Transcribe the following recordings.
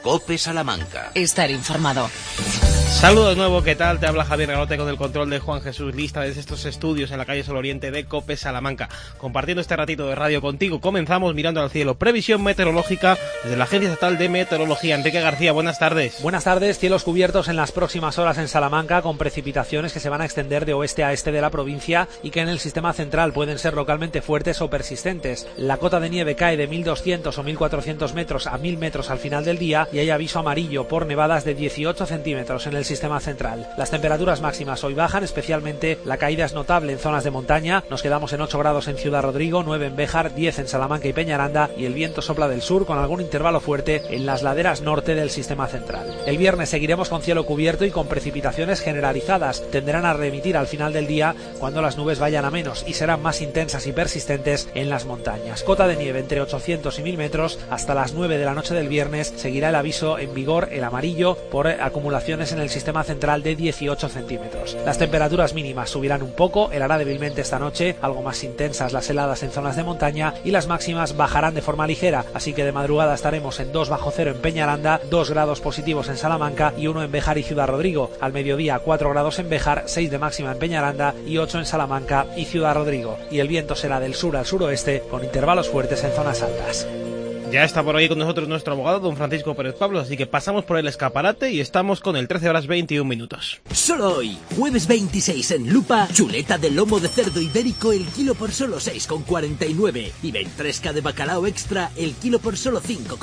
COPE Salamanca. Estar informado. Saludos de nuevo, ¿qué tal? Te habla Javier Galote con el control de Juan Jesús Lista desde estos estudios en la calle Sol Oriente de COPE Salamanca. Compartiendo este ratito de radio contigo, comenzamos mirando al cielo. Previsión meteorológica desde la Agencia Estatal de Meteorología. Enrique García, buenas tardes. Buenas tardes, cielos cubiertos en las próximas horas en Salamanca, con precipitaciones que se van a extender de oeste a este de la provincia y que en el sistema central pueden ser localmente fuertes o persistentes. La cota de nieve cae de 1.200 o 1.400 metros a 1.000 metros al final del día y hay aviso amarillo por nevadas de 18 centímetros en el sistema central. Las temperaturas máximas hoy bajan, especialmente la caída es notable en zonas de montaña. Nos quedamos en 8 grados en Ciudad Rodrigo, 9 en Béjar, 10 en Salamanca y Peñaranda, y el viento sopla del sur con algún intervalo fuerte en las laderas norte del sistema central. El viernes seguiremos con cielo cubierto y con precipitaciones generalizadas. Tenderán a remitir al final del día cuando las nubes vayan a menos y serán más intensas y persistentes en las montañas. Cota de nieve entre 800 y 1000 metros. Hasta las 9 de la noche del viernes seguirá el aviso en vigor, el amarillo, por acumulaciones en el sistema central de 18 centímetros. Las temperaturas mínimas subirán un poco, helará débilmente esta noche, algo más intensas las heladas en zonas de montaña, y las máximas bajarán de forma ligera, así que de madrugada estaremos en 2 bajo cero en Peñaranda, 2 grados positivos en Salamanca y 1 en Béjar y Ciudad Rodrigo. Al mediodía 4 grados en Béjar, 6 de máxima en Peñaranda y 8 en Salamanca y Ciudad Rodrigo. Y el viento será del sur al suroeste con intervalos fuertes en zonas altas. Ya está por ahí con nosotros nuestro abogado, don Francisco Pérez Pablos, así que pasamos por el escaparate y estamos con el 13 horas 21 minutos. Solo hoy, jueves 26 en Lupa, chuleta de lomo de cerdo ibérico el kilo por solo 6,49 y ventresca de bacalao extra el kilo por solo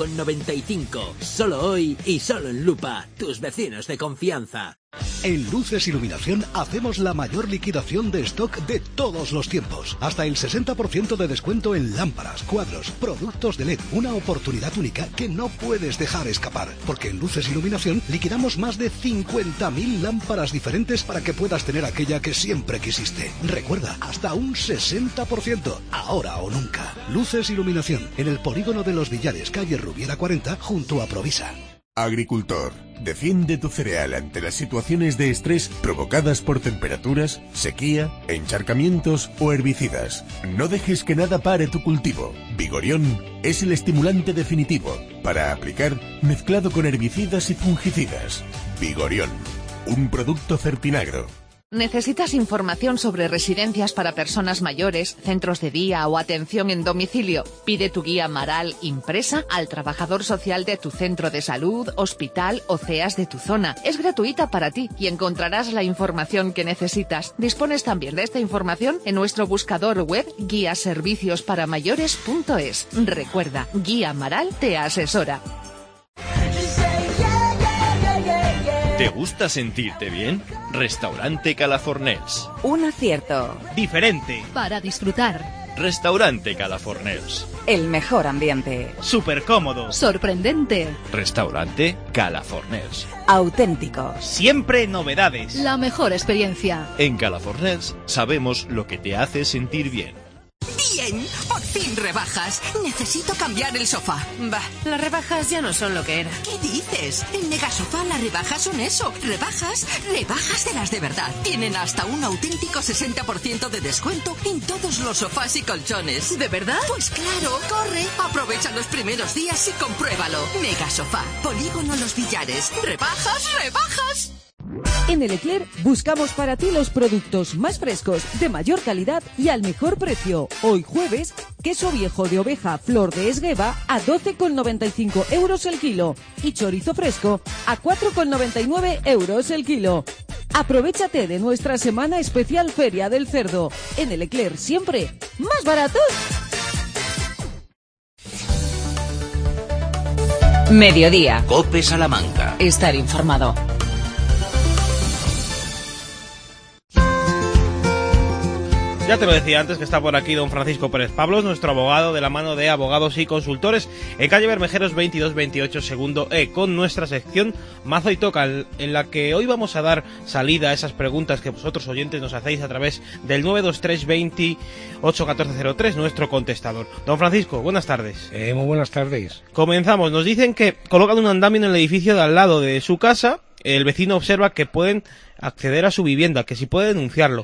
5,95. Solo hoy y solo en Lupa, tus vecinos de confianza. En Luces Iluminación hacemos la mayor liquidación de stock de todos los tiempos. Hasta el 60% de descuento en lámparas, cuadros, productos de LED. Una oportunidad única que no puedes dejar escapar. Porque en Luces Iluminación liquidamos más de 50.000 lámparas diferentes para que puedas tener aquella que siempre quisiste. Recuerda, hasta un 60%. Ahora o nunca. Luces Iluminación, en el polígono de Los Villares, calle Rubiera 40, junto a Provisa. Agricultor, defiende tu cereal ante las situaciones de estrés provocadas por temperaturas, sequía, encharcamientos o herbicidas. No dejes que nada pare tu cultivo. Vigorión es el estimulante definitivo para aplicar mezclado con herbicidas y fungicidas. Vigorión, un producto Fertinagro. ¿Necesitas información sobre residencias para personas mayores, centros de día o atención en domicilio? Pide tu guía Maral impresa al trabajador social de tu centro de salud, hospital o CEAS de tu zona. Es gratuita para ti y encontrarás la información que necesitas. Dispones también de esta información en nuestro buscador web guiaserviciosparamayores.es. Recuerda, Guía Maral te asesora. ¿Te gusta sentirte bien? Restaurante Calafornels. Un acierto. Diferente. Para disfrutar. Restaurante Calafornels. El mejor ambiente. Súper cómodo. Sorprendente. Restaurante Calafornels. Auténtico. Siempre novedades. La mejor experiencia. En Calafornels sabemos lo que te hace sentir bien. Bien, por fin rebajas. Necesito cambiar el sofá. Bah, las rebajas ya no son lo que era. ¿Qué dices? En Megasofá las rebajas son eso. Rebajas de las de verdad. Tienen hasta un auténtico 60% de descuento en todos los sofás y colchones. ¿De verdad? Pues claro, corre. Aprovecha los primeros días y compruébalo. Megasofá, Polígono Los Villares. ¡Rebajas! En El Eclair buscamos para ti los productos más frescos, de mayor calidad y al mejor precio. Hoy jueves, queso viejo de oveja Flor de Esgueva a 12,95 euros el kilo y chorizo fresco a 4,99 euros el kilo. Aprovechate de nuestra semana especial Feria del Cerdo. En El Eclair siempre más baratos. Mediodía. COPE Salamanca. Estar informado. Ya te lo decía antes que está por aquí don Francisco Pérez Pablos, nuestro abogado de la mano de Abogados y Consultores, en calle Bermejeros 2228 segundo E, con nuestra sección Mazo y Toca, en la que hoy vamos a dar salida a esas preguntas que vosotros oyentes nos hacéis a través del 923 28 1403, nuestro contestador. Don Francisco, buenas tardes. Muy buenas tardes. Comenzamos. Nos dicen que colocan un andamio en el edificio de al lado de su casa. El vecino observa que pueden acceder a su vivienda, que si puede denunciarlo.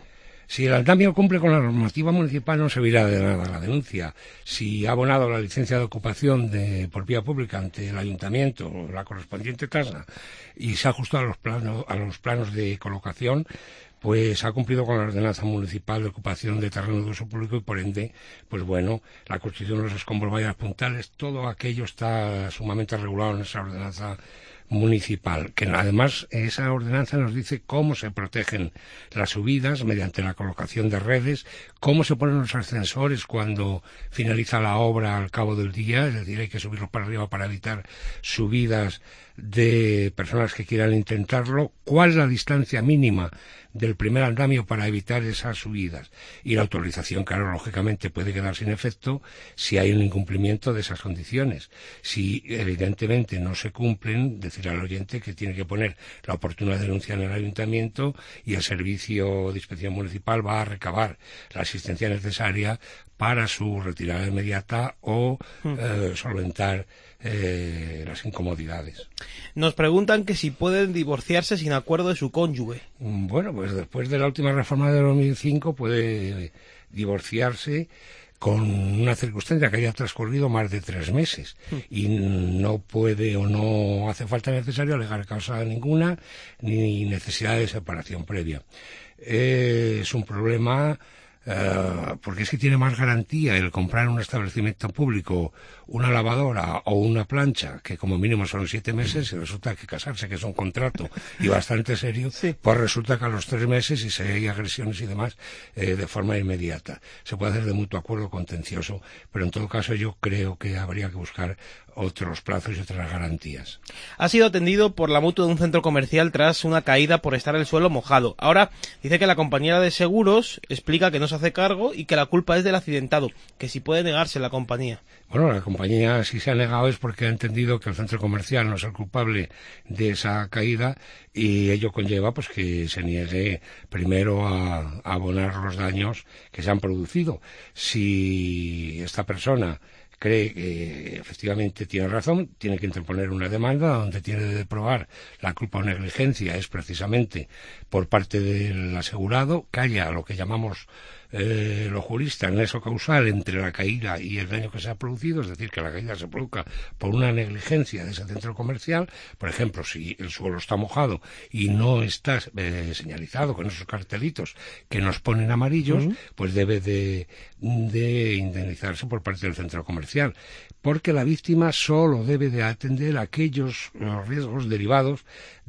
Si el andamio cumple con la normativa municipal, no servirá de nada la denuncia. Si ha abonado la licencia de ocupación por vía pública ante el ayuntamiento o la correspondiente tasa y se ha ajustado a los planos de colocación, pues ha cumplido con la ordenanza municipal de ocupación de terreno de uso público y por ende, pues bueno, la constitución de los escombros, vallas puntales, todo aquello está sumamente regulado en esa ordenanza municipal, que además esa ordenanza nos dice cómo se protegen las subidas mediante la colocación de redes, cómo se ponen los ascensores cuando finaliza la obra al cabo del día, es decir, hay que subirlos para arriba para evitar subidas de personas que quieran intentarlo, cuál es la distancia mínima del primer andamio para evitar esas subidas y la autorización, claro, lógicamente puede quedar sin efecto si hay un incumplimiento de esas condiciones. Si evidentemente no se cumplen, decir al oyente que tiene que poner la oportuna denuncia en el ayuntamiento y el servicio de inspección municipal va a recabar la asistencia necesaria para su retirada inmediata o solventar las incomodidades. Nos preguntan que si pueden divorciarse sin acuerdo de su cónyuge. Bueno, pues después de la última reforma de 2005 puede divorciarse con una circunstancia que haya transcurrido más de 3 meses y no puede o no hace falta necesario alegar causa ninguna ni necesidad de separación previa. Es un problema porque es que tiene más garantía el comprar en un establecimiento público una lavadora o una plancha, que como mínimo son 7 meses, y resulta que casarse, que es un contrato y bastante serio, pues resulta que a los 3 meses, y si hay agresiones y demás, de forma inmediata. Se puede hacer de mutuo acuerdo contencioso, pero en todo caso yo creo que habría que buscar otros plazos y otras garantías. Ha sido atendido por la mutua de un centro comercial tras una caída por estar el suelo mojado. Ahora dice que la compañía de seguros explica que no se hace cargo y que la culpa es del accidentado, que si puede negarse la compañía. Bueno, la compañía si se ha negado es porque ha entendido que el centro comercial no es el culpable de esa caída y ello conlleva pues que se niegue primero a abonar los daños que se han producido. Si esta persona cree que efectivamente tiene razón, tiene que interponer una demanda donde tiene de probar la culpa o negligencia es precisamente por parte del asegurado, que haya lo que llamamos los juristas nexo causal entre la caída y el daño que se ha producido, es decir, que la caída se produzca por una negligencia de ese centro comercial. Por ejemplo, si el suelo está mojado y no está señalizado con esos cartelitos que nos ponen amarillos, pues debe de indemnizarse por parte del centro comercial, porque la víctima solo debe de atender aquellos riesgos derivados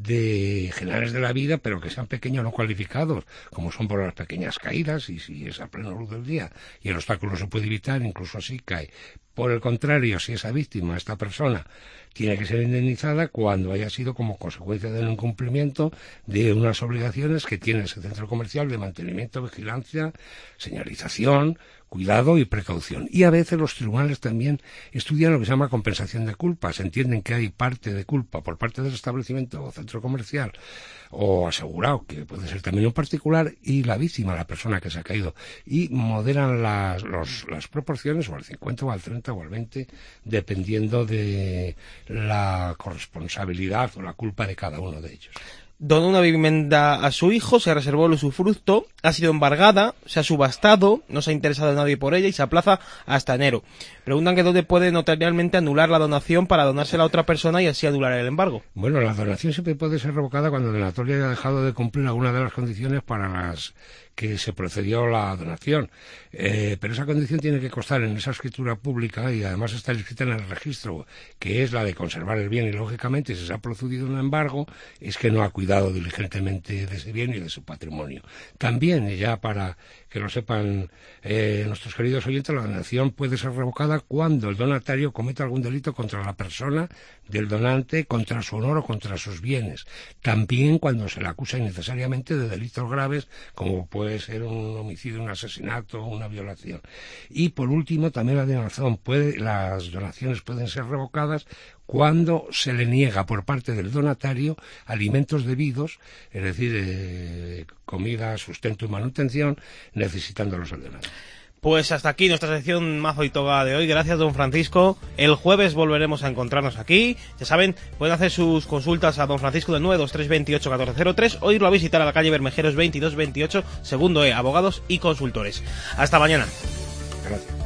de generales de la vida, pero que sean pequeños no cualificados, como son por las pequeñas caídas, y si es a plena luz del día y el obstáculo se puede evitar, incluso así cae. Por el contrario, si esa víctima, esta persona, tiene que ser indemnizada cuando haya sido como consecuencia del incumplimiento de unas obligaciones que tiene ese centro comercial de mantenimiento, vigilancia, señalización, cuidado y precaución. Y a veces los tribunales también estudian lo que se llama compensación de culpas. Entienden que hay parte de culpa por parte del establecimiento o centro comercial o asegurado, que puede ser también un particular, y la víctima, la persona que se ha caído, y moderan las proporciones o al 50 o al 30 o al 20, dependiendo de la corresponsabilidad o la culpa de cada uno de ellos. Donó una vivienda a su hijo, se reservó el usufructo, ha sido embargada, se ha subastado, no se ha interesado nadie por ella y se aplaza hasta enero. Preguntan que dónde puede notarialmente anular la donación para donársela a otra persona y así anular el embargo. Bueno, la donación siempre puede ser revocada cuando el donatorio haya dejado de cumplir alguna de las condiciones para las que se procedió la donación. Pero esa condición tiene que constar en esa escritura pública y además está inscrita en el registro, que es la de conservar el bien, y lógicamente si se ha procedido un embargo es que no ha cuidado diligentemente de ese bien y de su patrimonio. También, ya para que lo sepan nuestros queridos oyentes, la donación puede ser revocada cuando el donatario cometa algún delito contra la persona del donante, contra su honor o contra sus bienes. También cuando se le acusa innecesariamente de delitos graves, como puede ser un homicidio, un asesinato o una violación. Y por último, también las donaciones pueden ser revocadas cuando se le niega por parte del donatario alimentos debidos, es decir, comida, sustento y manutención, necesitándolos el donante. Pues hasta aquí nuestra sección Mazo y Toga de hoy. Gracias, don Francisco. El jueves volveremos a encontrarnos aquí. Ya saben, pueden hacer sus consultas a don Francisco del 92328 1403 o irlo a visitar a la calle Bermejeros 2228, segundo E, abogados y consultores. Hasta mañana. Gracias.